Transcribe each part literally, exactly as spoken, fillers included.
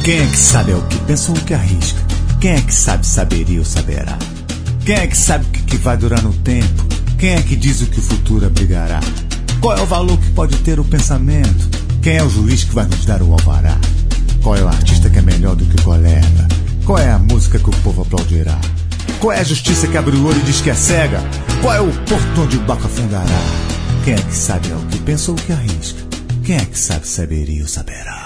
Quem é que sabe é o que pensa ou o que arrisca? Quem é que sabe, saberia ou saberá? Quem é que sabe o que, que vai durar no tempo? Quem é que diz o que o futuro abrigará? Qual é o valor que pode ter o pensamento? Quem é o juiz que vai nos dar o alvará? Qual é o artista que é melhor do que o colega? Qual é a música que o povo aplaudirá? Qual é a justiça que abre o olho e diz que é cega? Qual é o porto onde o barco afundará? Quem é que sabe é o que pensa ou o que arrisca? Quem é que sabe, saberia ou saberá?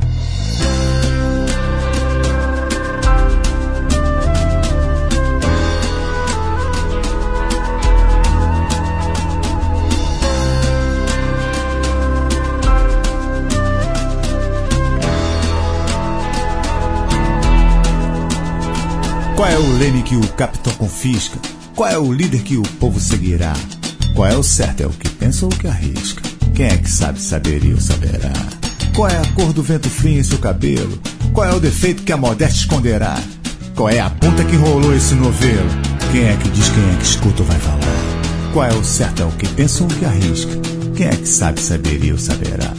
Qual é o leme que o capitão confisca? Qual é o líder que o povo seguirá? Qual é o certo, é o que pensa ou o que arrisca? Quem é que sabe, saberia ou saberá? Qual é a cor do vento frio em seu cabelo? Qual é o defeito que a modéstia esconderá? Qual é a ponta que enrolou esse novelo? Quem é que diz, quem é que escuta ou vai falar? Qual é o certo, é o que pensa ou o que arrisca? Quem é que sabe, saberia ou saberá?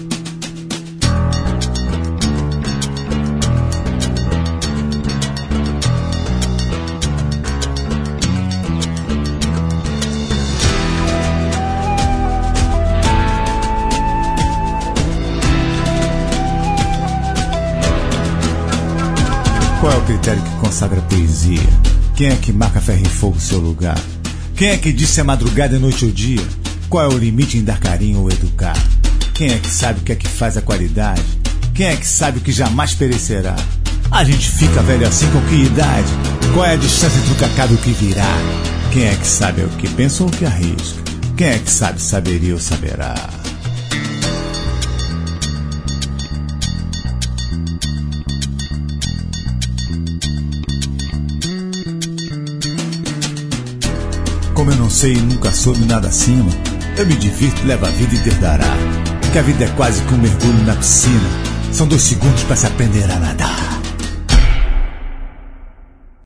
Qual é o critério que consagra a poesia? Quem é que marca ferro e fogo seu lugar? Quem é que diz se é madrugada, noite ou dia? Qual é o limite em dar carinho ou educar? Quem é que sabe o que é que faz a qualidade? Quem é que sabe o que jamais perecerá? A gente fica velho assim com que idade? Qual é a distância entre o cacado e o que virá? Quem é que sabe é o que pensa ou o que arrisca? Quem é que sabe, saberia ou saberá? Como eu não sei e nunca soube nada acima, eu me divirto, levo a vida e Deus dará. Que a vida é quase que um mergulho na piscina. São dois segundos para se aprender a nadar.